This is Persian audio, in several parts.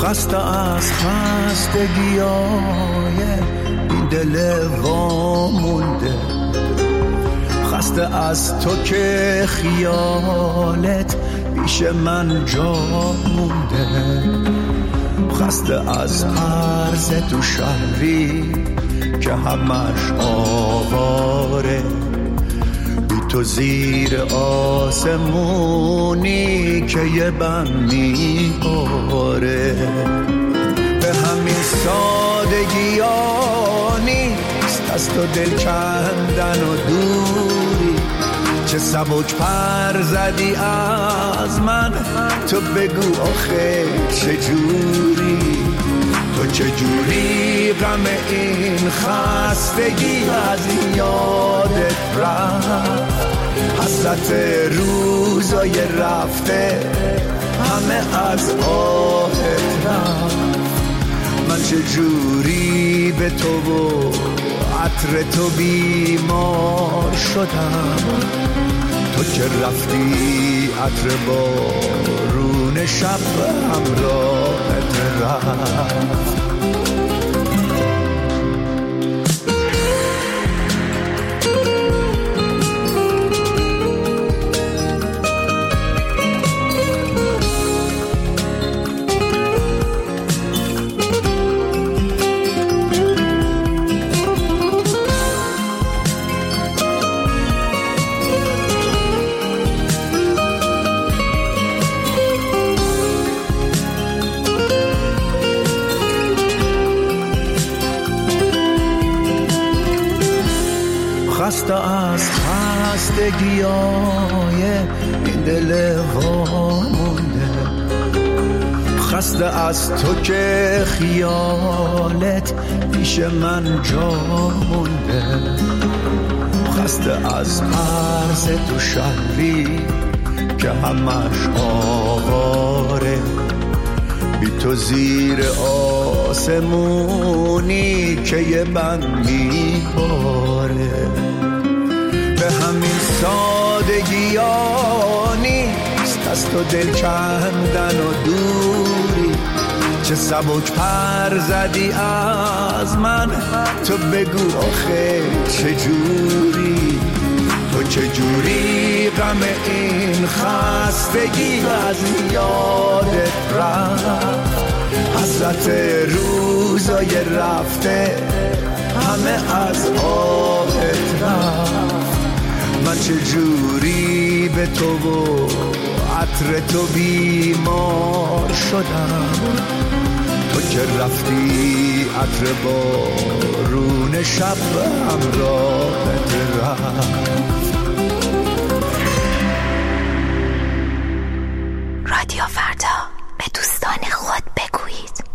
خسته از خستگیای این دل وامونده، خسته از تو که خیالت پیش من جا مونده، خسته از عرض تو شهری که همش آواره، بی تو زیر آسمونی که یه بند میباره. به همین سادگی ها نیست از تو دل کندن و دوری، چه سبک پر زدی از من، تو بگو آخه چجوری، تو چجوری غم این خستگی از یادت رفت، حسرت روزای رفته همه از آهت رفت. من چجوری به تو و عطر تو بیمار شدم، تو که رفتی عطر بارون شب همراهت رفت. خسته از خستگیای این دل وامونده، خسته از تو که خیالت پیش من جا مونده، خسته از عرض تو شهری که همش آواره، بی تو زیر آسمونی که یه بند میباره. به همین سادگی ها نیست از تو دل کندن و دوری، چه سبک پر زدی از من، تو بگو آخه چجوری، تو چجوری غم این خستگی از یادت رفت، حسرت روزای رفته همه از آهت رفت. من چجوری به تو و عطر تو بیمار شدم، تو که رفتی عطر بارون شب همراهت رفت. رادیو فردا، به دوستان خود بگویید.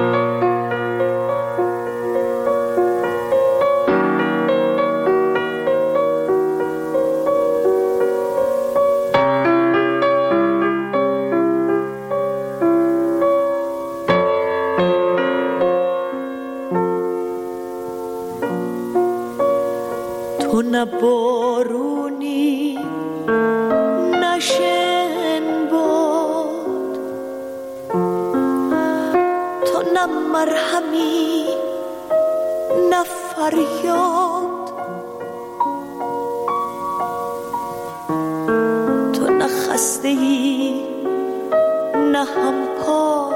تو نه بارونی نه شنباد، تو نه مرهمی نه فریاد، تو نه خسته‌ای نه همپا،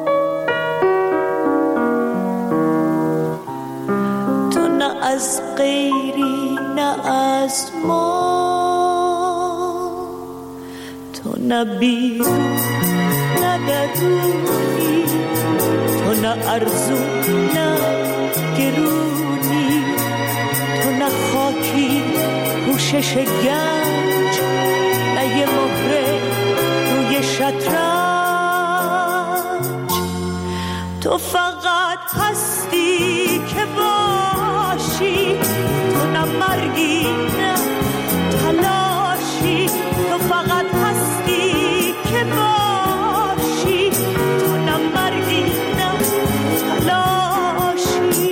تو نه از غیری نه از ما، تو نه بیرون نه درونی، تو نه ارزو نه گرونی، تو نه خاکی پوشش گنج نه یه مهره روی شطرنج، تو فقط هستی که باشی، تو نه مرگی نه تلاشی، تو فقط هستی که باشی، تو نه مرگی نه تلاشی.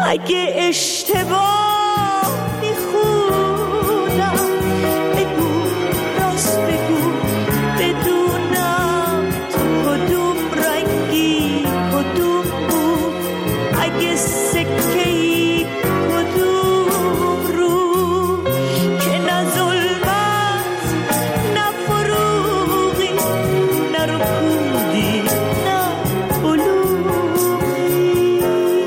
اگه اشتباه میخونم بگو، راست بگو، بدونم تو کدوم رنگی کدوم بود، اگه سکه‌ای کدوم رو، که نه ظلمت نه فروغی نه رکودی نه بلوغی،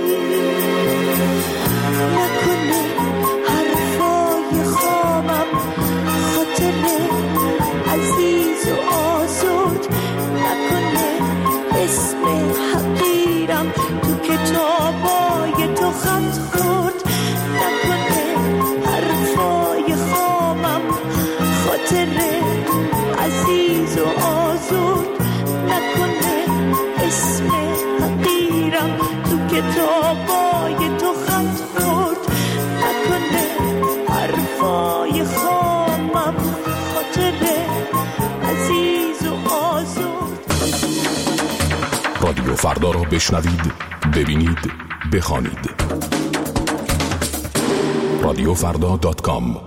نکنه حرفای خامم خاطر عزیز و آزاد، نکنه اسم حقیرم تو کتابای تو خط خورد، نکنه حرفای خامم خاطر عزیز و آزاد، نکنه اسم حقیرم تو کتابای تو خط خورد، نکنه حرفای خامم خاطر عزیز و آزاد. رادیو فردا را بشنوید، ببینید، بخوانید. رادیوفردا.com.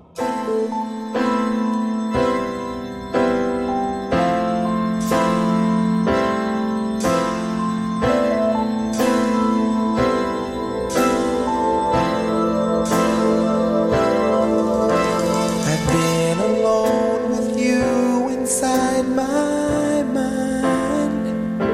I've been alone with you inside my mind,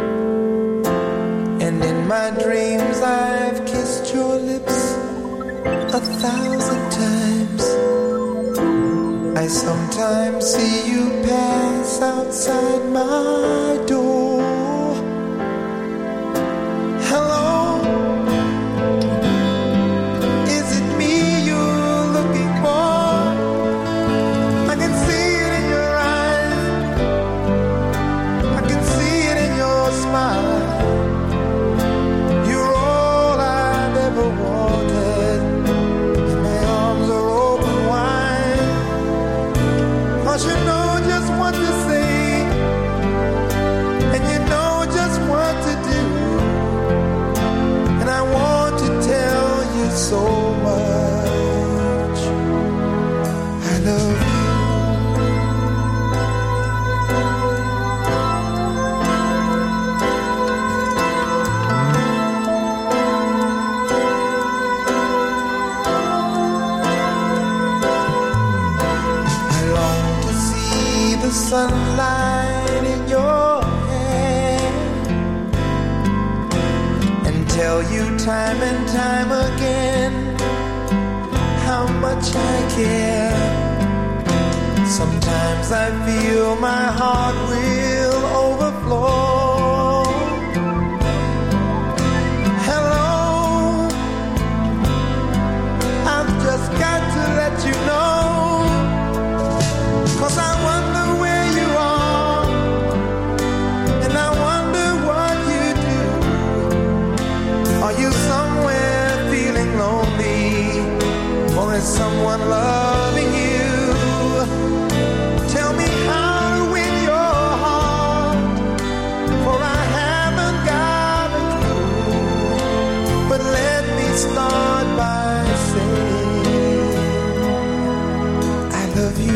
and in my dreams I've kissed your lips 1,000 times. I sometimes see you pass outside my door. Hello, is it me you're looking for? I can see it in your eyes, I can see it in your smile. You're all I've ever wanted, and my arms are open wide. 'Cause you know just what to say, and you know just what to do, and I want to tell you so much. I love you. I long to see the sunlight in your hair and tell you time and time again how much I care. Sometimes I feel my heart will overflow. Hello, I've just got to let you know, 'cause I wonder where you are, and I wonder what you do. Are you somewhere feeling lonely, or is someone loving you? Tell me how to win your heart, for I haven't got a clue. But let me start by saying I love you.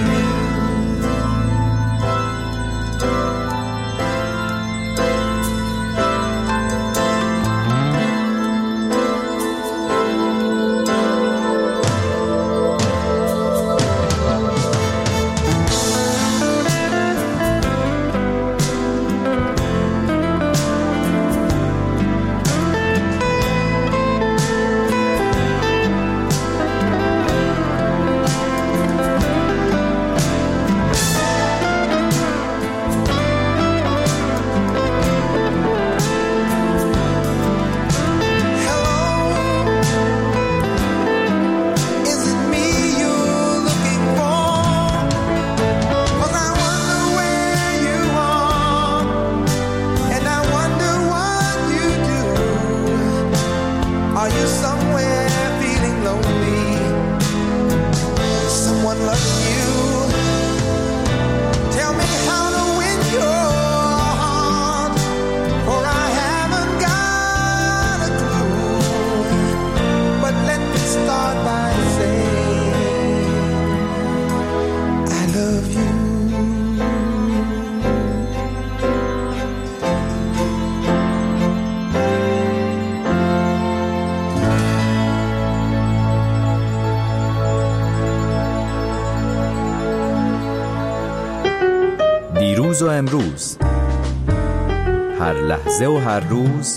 دیروز و امروز، هر لحظه و هر روز،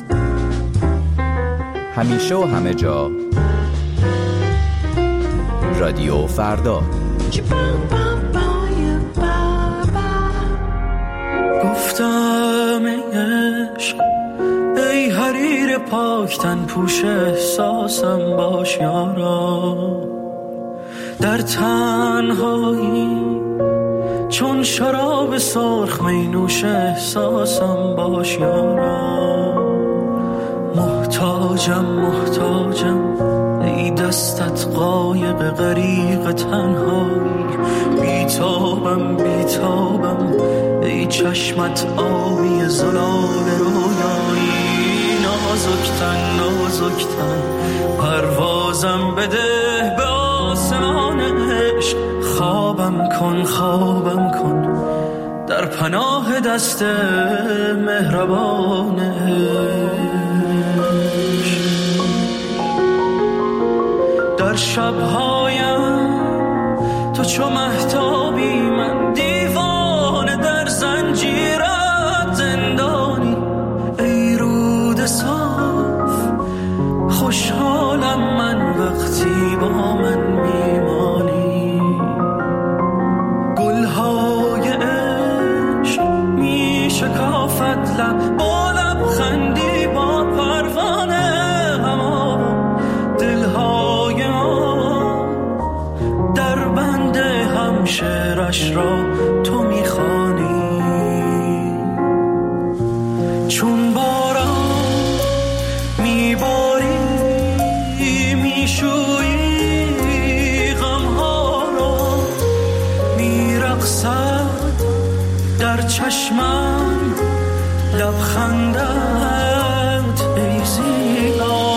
همیشه و همه جا. رادیو فردا. گفتم ای عشق، ای حریر پاکتن پوش احساسم باش یارا، در تنهایی چون شراب سرخ می نوش احساسم باش یارا. محتاجم ای دستت قایق غریق تنهایی، بیتابم ای چشمت آبی زلال رویایی. نازکتن پروازم بده به آسمان عشق، خوابم کن در پناه دست مهربان عشق. در شبهایم تو چو مهتابی، من دیوانه در زنجیرت زندانی. ای رود صاف خوشحالم من وقتی با من میمانی. گلهای عشق می شکافت لب با لبخندی با پروانه، اما دلهای ما در بند همشهرش را تو میخوانی. چون باران میباری میشویی غمها را، میرقصد در چشمم لبخندت ای زیبا.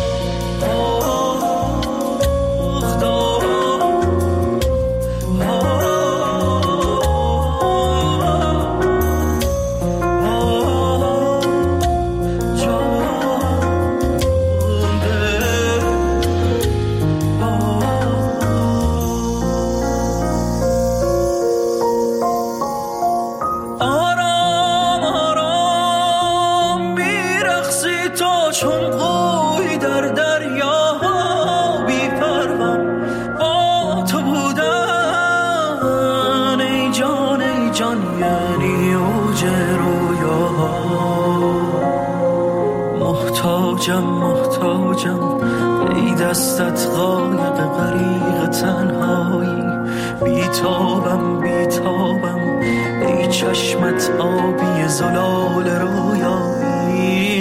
محتاجم ای دستت قایق غریق تنهایی، بیتابم ای چشمت آبی زلال رویایی.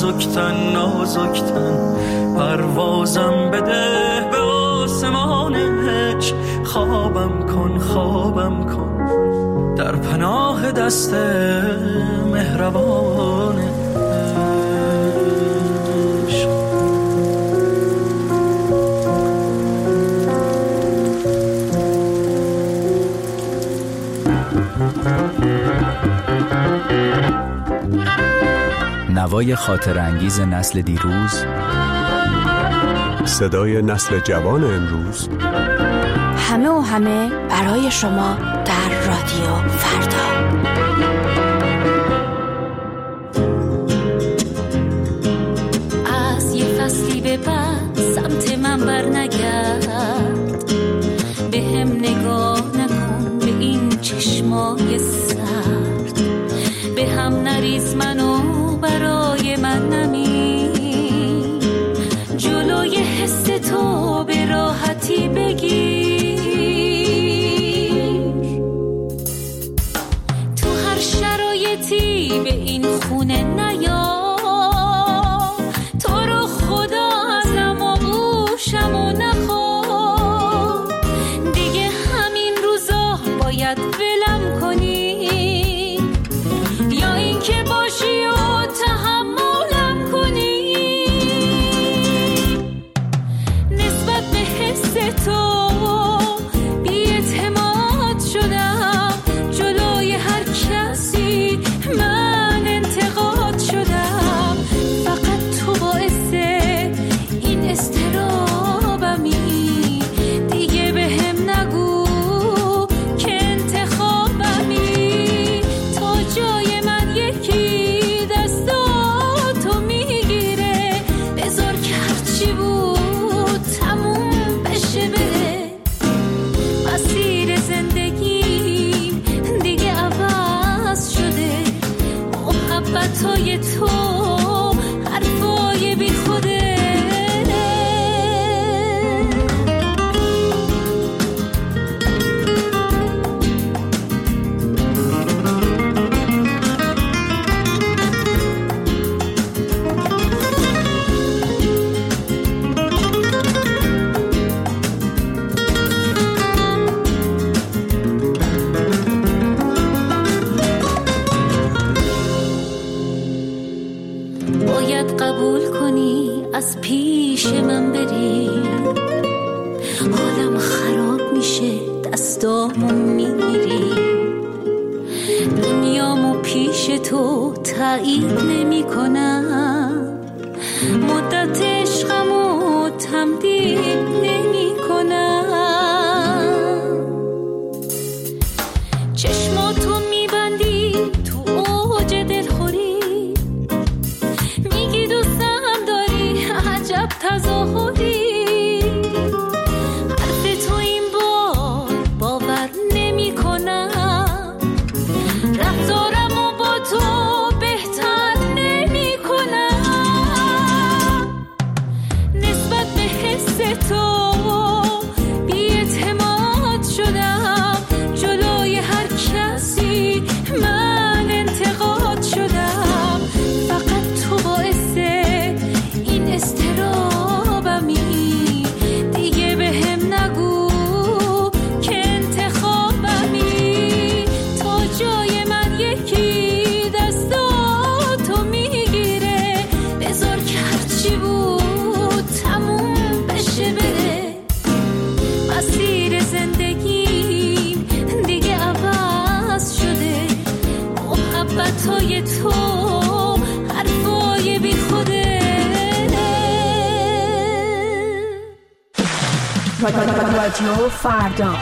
نازکتن پروازم بده به آسمان عشق، خوابم کن در پناه دست مهربان عشق. نوای خاطر انگیز نسل دیروز، صدای نسل جوان امروز، همه برای شما در رادیو فردا. از یه فصلی به بعد سمت من بر نگرد، به هم نگاه نکن به این چشمای سرد، به هم نریز منو برای من نمی، جلوی حس تو به راحتی بگیر. تو هر شرایطی به این خونه نیا، تو رو خدا ازم قبول کنی از پیش من بری، حالم خراب میشه دستامو میگیری، دنیامو پیش تو تایید نمی کنم، مدت عشقمو تمدید نمی کنم. چشماتو میبندی تو اوج دلخوری، میگی دوستم داری عجب تظاهری، حرف تو این بار باور نمی کنم، رفتارمو با تو بهتر نمی کنم، نسبت به حس تو بی‌اعتماد شدم، جلوی هر کسی من انتقاد شدم، فقط تو باعث این استرابمی، دیگه به هم نگو که انتخابمی، تا جای من یکی دستاتو میگیره، بذار که هرچی بود تموم بشه بره، مسیر زندگیم دیگه عوض شده، محبتای تو حرفای بی خوده. رادیو فردا.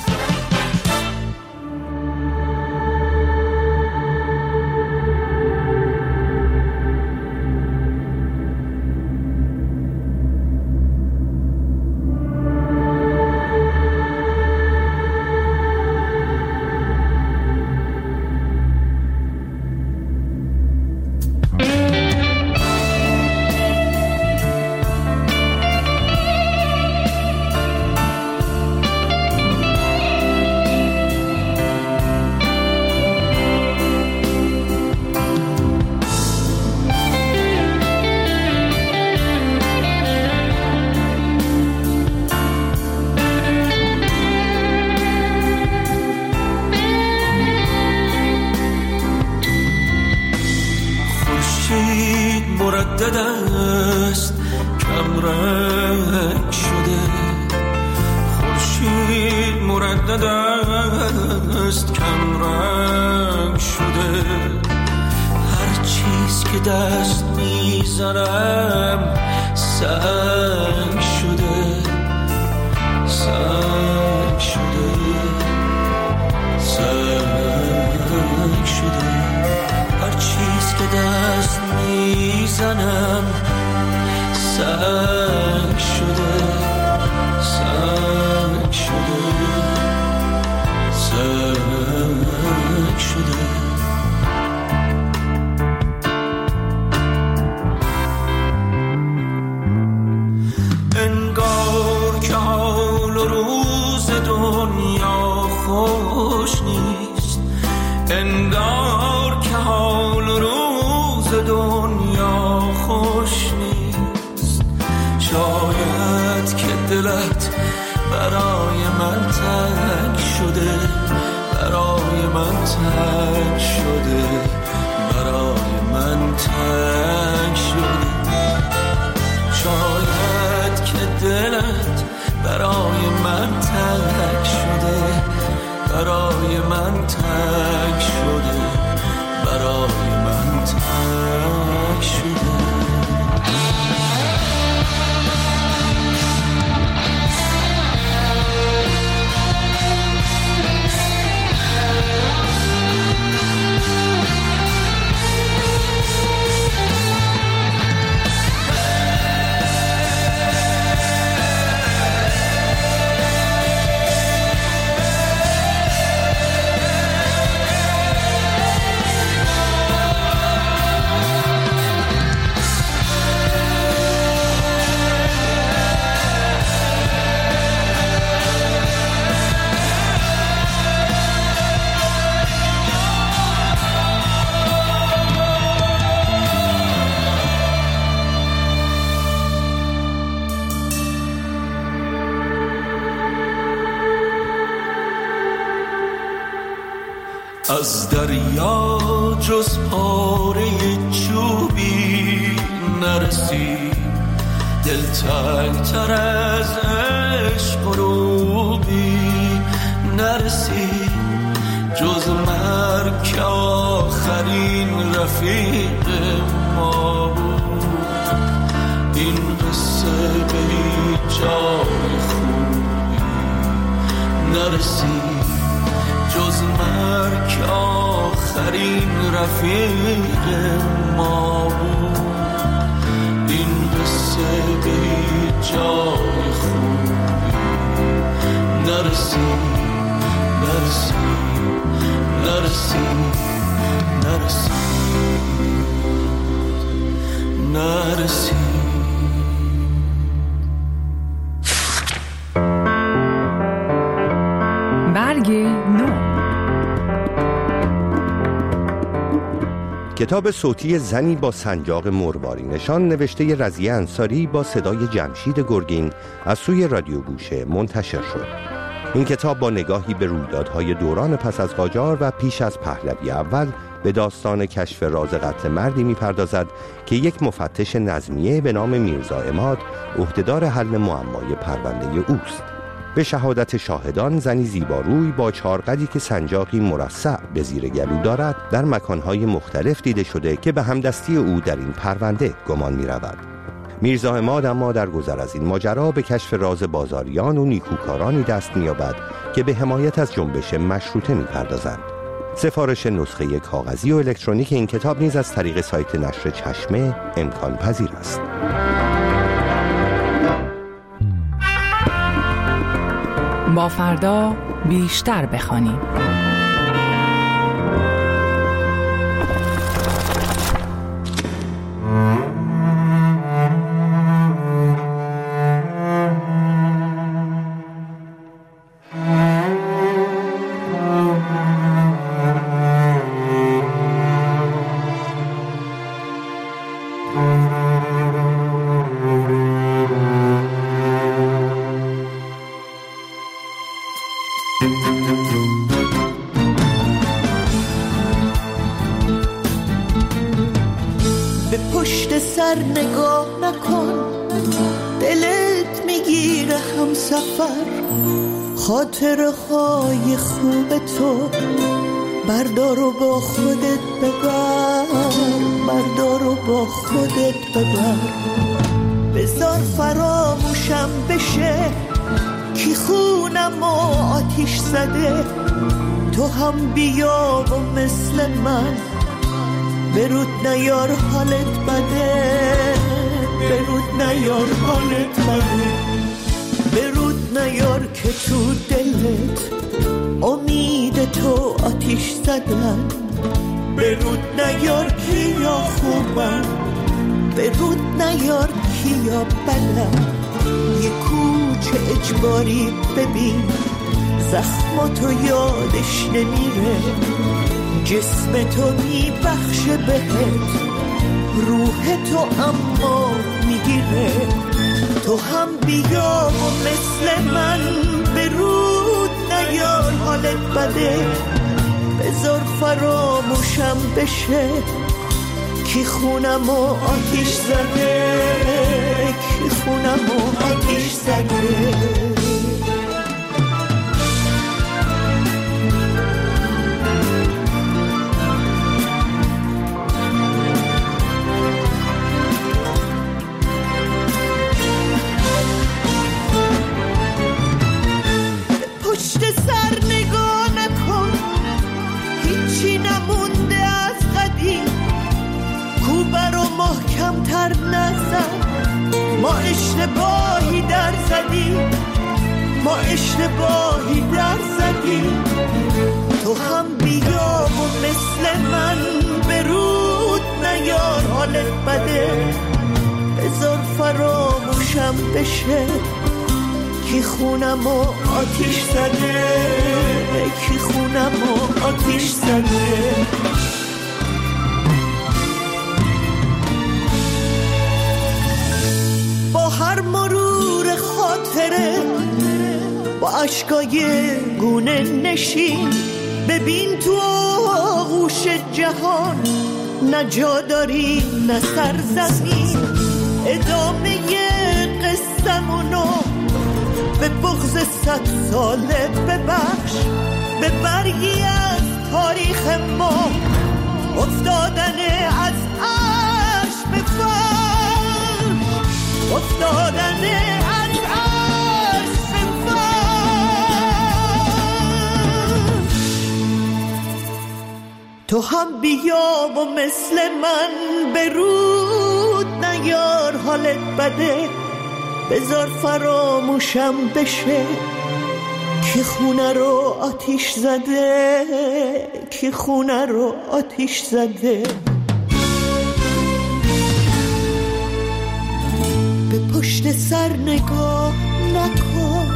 مردد است کم رنگ شده، خورشید مردد است کم رنگ شده، هر چیز که دست میزنم سنگ شده، سنگ شده، سنگ شده، هر چیز که دست میزنم سنگ شده، سنگ شده، سنگ شده. انگار که حال و روز دنیا خوش نیست، انگار که حال و روز دنیا خوش نیست، شاید که دلت برای من تنگ شده، برای من تنگ شده، برای من تنگ شده، شاید که دلت برای من تنگ شده، برای من تنگ شده، برای من تنگ شده. از دریا جز پاره چوبی نرسی، دلتنگ‌تر از عشق غروبی نرسی، جز مرگ که آخرین رفیق ما بود. این قصه به هیچ جای خوبی نرسی، جز مرگ که آخرین رفیق ما بود. این قصه به هیچ جای خوبی نرسی، نرسی، نرسی، نرسی، نرسی. برگ نو. کتاب صوتی زنی با سنجاق مرواری نشان نوشته رضیه انصاری با صدای جمشید گرگین از سوی رادیو گوشه منتشر شد. این کتاب با نگاهی به رویدادهای دوران پس از قاجار و پیش از پهلوی اول به داستان کشف راز قتل مردی می‌پردازد که یک مفتش نظمیه به نام میرزا عماد عهدهدار حل معمای پرونده اوست. به شهادت شاهدان زنی زیباروی با چارقدی که سنجاقی مرصع به زیر گلو دارد در مکانهای مختلف دیده شده که به همدستی او در این پرونده گمان می‌رود. میرزا عماد اما در گذر از این ماجرا به کشف راز بازاریان و نیکوکارانی دست می‌یابد که به حمایت از جنبش مشروطه می‌پردازند. سفارش نسخه کاغذی و الکترونیک این کتاب نیز از طریق سایت نشر چشمه امکان پذیر است. با فردا بیشتر بخوانیم. به پشت سر نگاه نکن، دلت میگیره هم سفر. خاطره های خوب تو بردار و با خودت ببر، بردار و با خودت ببر. بذار فراموشم بشه کی خونم و آتیش زده. تو هم بیا و مثل من برود نیار حالت بده، برود نیار حالت بده. برود نیار که تو دلت امید تو آتیش زدن. برود نیار کیا خوبن، برود نیار کیا بدن. یه کوچه اجباری ببین زخماتو یادش نمیره. جسم تو میبخشه بهت، روح تو اما میگیره. تو هم بیا و مثل من برود نیار حالت بده. بذار فراموشم بشه کی خونم و آتیش زده، کی خونم و آتیش زده. کمتر نزن، ما اشتباهی در زدیم، ما اشتباهی در زدیم. تو هم بیا و مثل من برود نیار حالت بده. بذار فراموشم بشه کی خونم و آتیش زده، کی خونم و آتیش زده. هر مرور خاطره با عشقای گونه نشین. ببین تو آغوش جهان نه جا داری نه سرزمین. بغض 100 ساله ببخش به برگی از تاریخ ما افتادن از عرش به فرش افتادن از عرش به فرش تو هم بیا و مثل من برود نیار حالت بده بذار فراموشم بشه که خونه رو آتیش زده که خونه رو آتیش زده به پشت سر نگاه نکن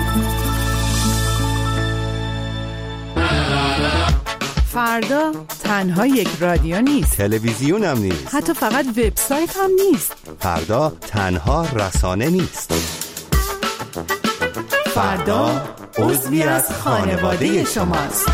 فردا تنها یک رادیو نیست، تلویزیون هم نیست، حتی فقط وبسایت هم نیست. فردا تنها رسانه نیست. فردا عضوی از خانواده شماست.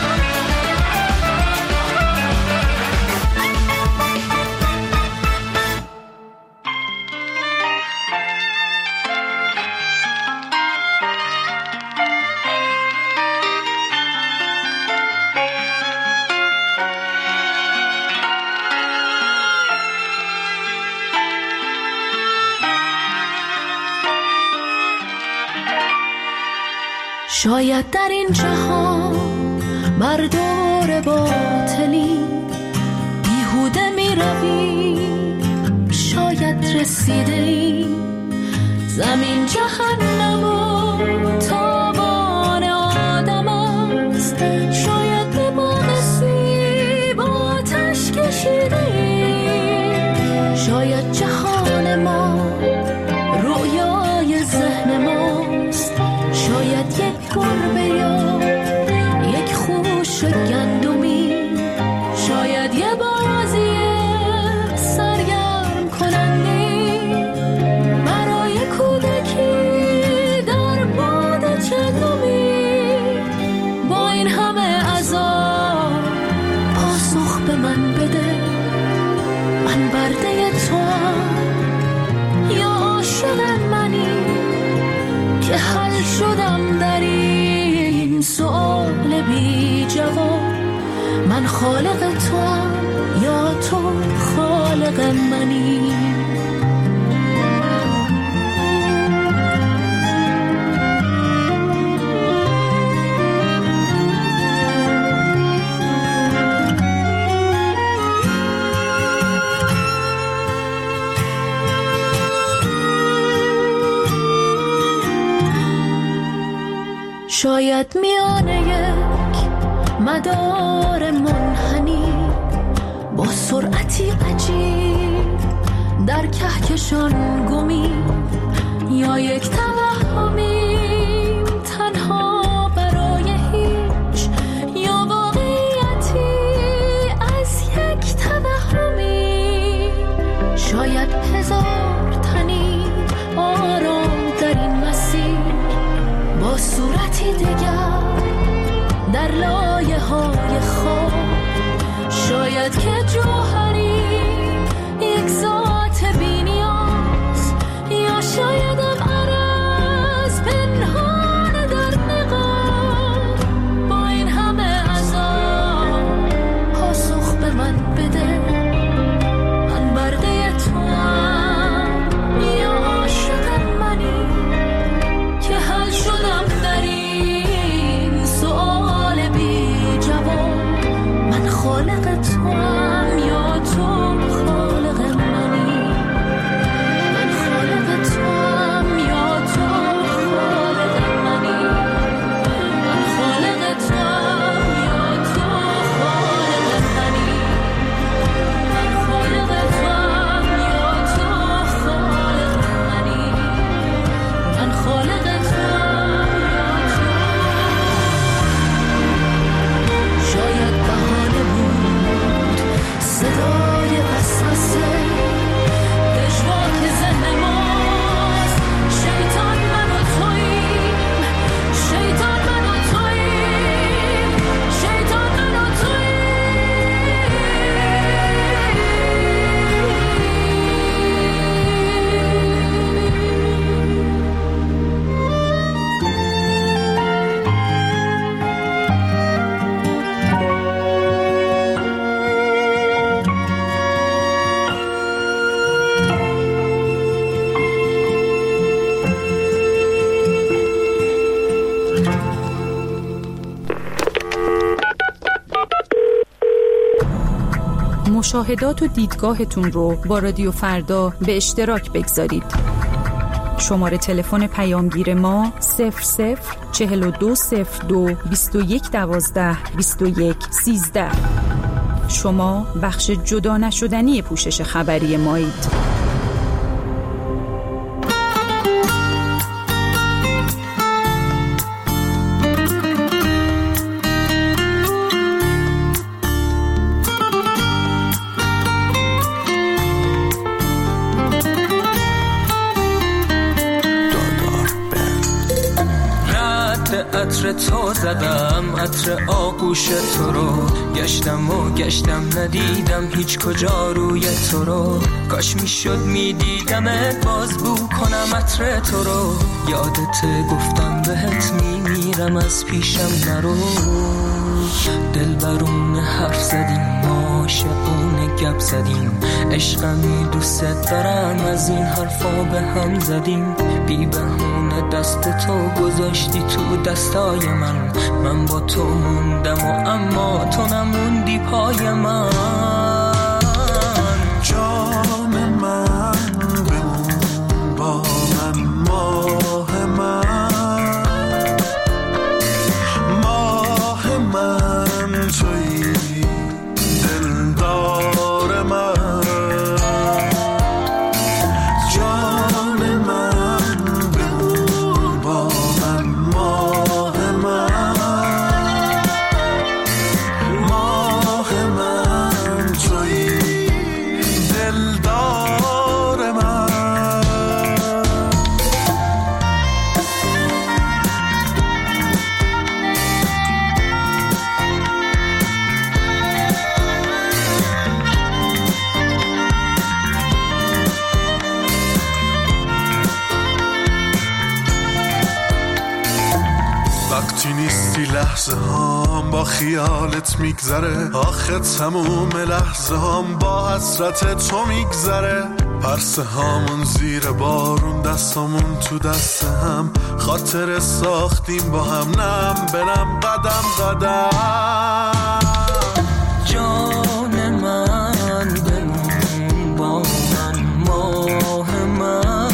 شاید در این جهان مردور باطلی بیهوده می روی شاید رسیده ای زمین جهنم و تاوان آدم است شاید به باغ سیب آتش کشیده ای شاید جهان ما رویای ذهن ماست شاید یک گربه یا یک خوش گندمی شاید یه بازی سرگرم کننده برای کودکی در باد چندمی با این همه عذاب پاسخ به من بده من برده توام یا عاشق منی که حل شدم در این سؤال بی جواب من خالق توام یا تو خالق منی شاید میانه یک مدار منحنی با سرعتی عجیب در کهکشان گمی یا یک توهمی تنها برای هیچ یا واقعیتی از یک توهمی شاید هزار تنی آرام در این مسیر با صورتی دیگر در لایه های خواب شاید که جوهری یک ذات بی نیاز یا شاید عرض به مشاهدات و دیدگاهتون رو با رادیو فردا به اشتراک بگذارید. شماره تلفن پیامگیر ما 004202 2112 2113. شما بخش جدا نشدنی پوشش خبری مایید. عطر تو زدم، عطر آغوش تو رو گشتم و گشتم ندیدم هیچ کجا روی تو رو. کاش میشد میدیدمت باز بو کنم عطر تو رو. یادت گفتم بهت میمیرم از پیشم نرو. دلبرون حرف زدیم عاشقونه گپ زدیم. عشقمی دوست دارم از این حرفا به هم زدیم. بی بهونه دست تو گذاشتی تو دستای من با تو موندم و اما تو نموندی پای من. جان من بمون با من، ماه من، ماه من تویی دلدار من. جان من بمون با من، ماه من، ماه من تویی دلدار من. وقتی نیستی لحظه هام با خیالت میگذره. آخه تموم لحظه هام با حسرت تو میگذره. پرسه هامون زیر بارون، دستامون تو دست هم. خاطر ساختیم با هم، نم برم قدم قدم. جان من بمون با من، ماه من،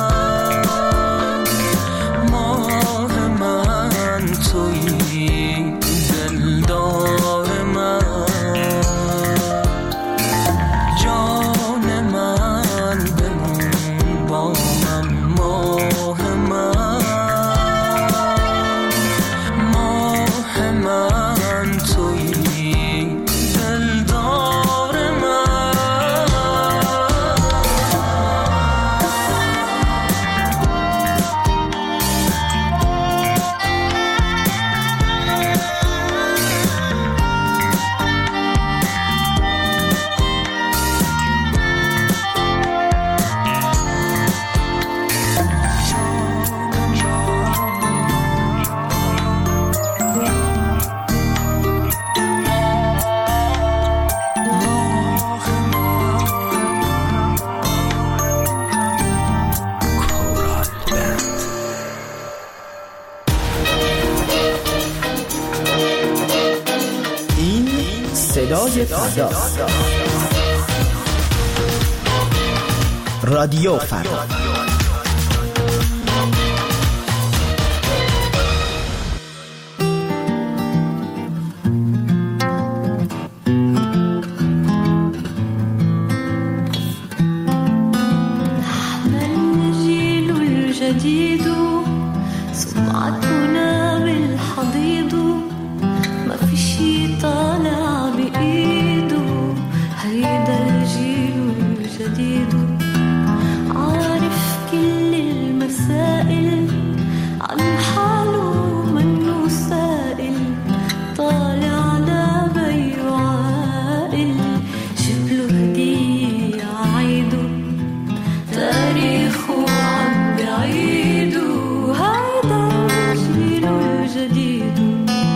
ماه من تویی دلدار من. جان من بمون با من، ماه من، ماه من تویی دلدار من. این صدای فردا، رادیو فردا. الجيل الجديد سمعتنا بالحضيض. ما في شي طالع بإيده. هيدا الجيل الجديد عارف كل المسائل عن حاله منه سائل. طالع على بيه عاقل شبله هدية عيده. تاريخه عم بعيده. هيدا الجيل الجديد.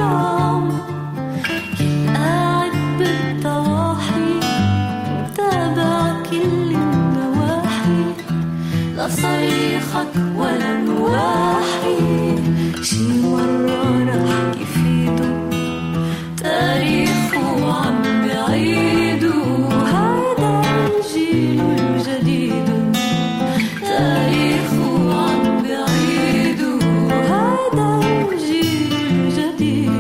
الغرام قاعد بالضواحي تابع كل النواحي لا صريخك ولا نواحي شي مرة رح يفيدوا تاريخه عم بعيدوا هذا الجيل الجديد تاريخه عم بعيدوا هذا الجيل الجديد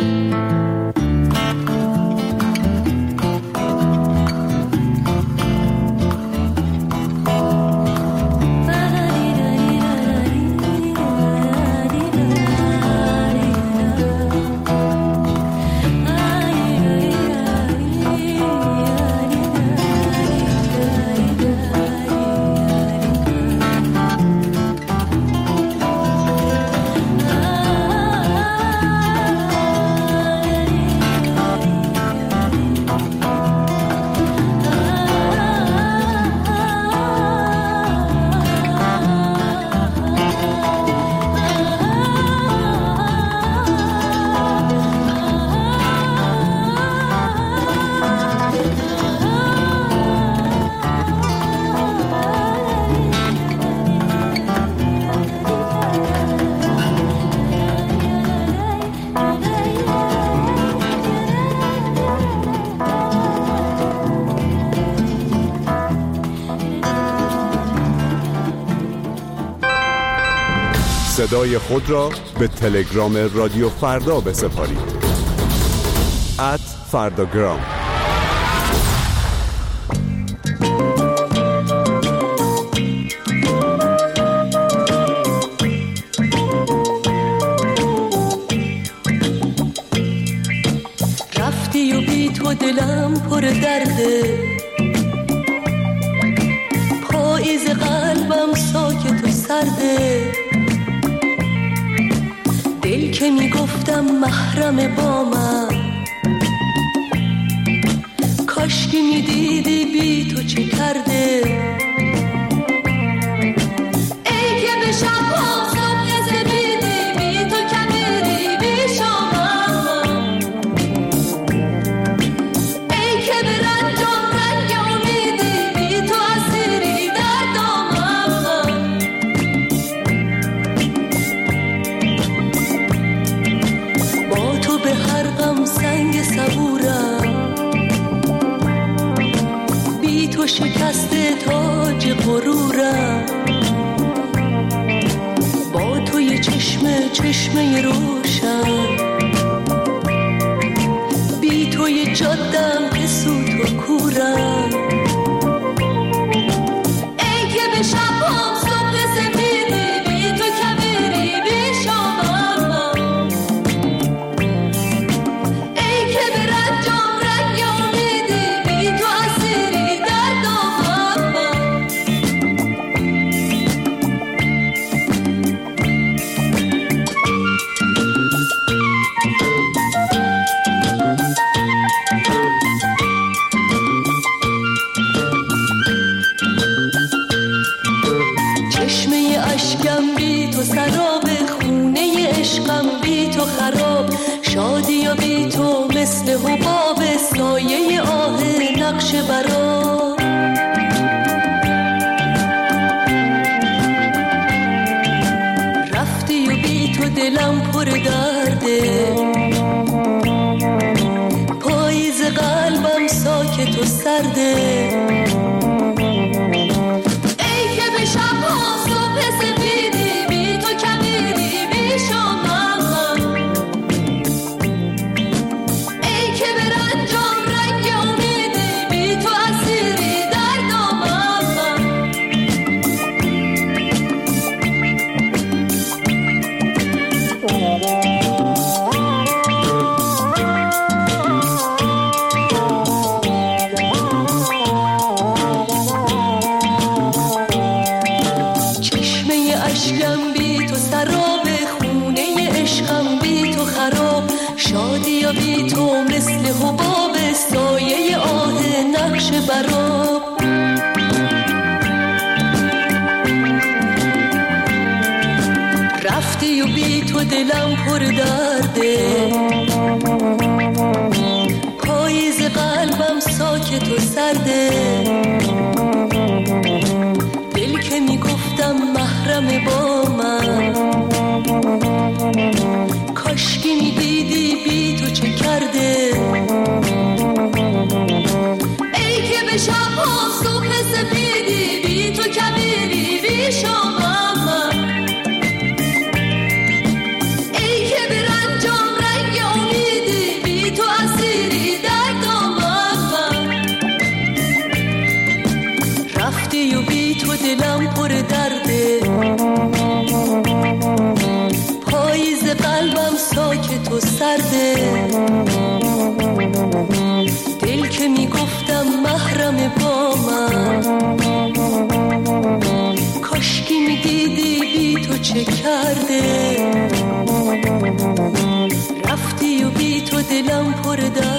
صدای خود را به تلگرام رادیو فردا بسپارید. @فرداگرام. رفتی و بی تو دلم پر درده پاییز قلبم ساکت و سرده دل که میگفتم محرم با من کاشکی میدیدی بی تو چه کرده ای که به شب‌ها صبح زدیدی بی تو کمیری بی شامم ای که به رنجم رنگ امیدی بی تو اسیری در دامم با تو به هر غم سنگ صبورم بی تو شکست تاج غرورم با تو یه چشمه روشن بی تو یه جادم که سوت و کورم ای که به شب‌هام صبح سفیدی بی تو کبیری بی شامم ای که به رنجم رنگ امیدی بی تو اسیری در دامم چشمه اشکم بی تو سراب خونه عشقم بی تو خراب شادی و بی تو مثل حباب سایه آه نقش برا رفتی و بی تو دلم پر درده پاییز قلبم ساکت و سرده ای که به شب‌ها صبح سفیدی بی تو کمیری بی شامم ای که به رنجم رنگ امیدی بی تو اسیری در دامم چشمه اشکم بی تو سراب خونه عشقم بی تو خراب شادی و بی تو مثل حباب سایه آه نقش براب رفتی و بی تو دلم پر درده سرده، دل که میگفتم محرم با من، کاشکی میدیدی بی تو چه کرده، رفتی و بی تو دلم پر درده.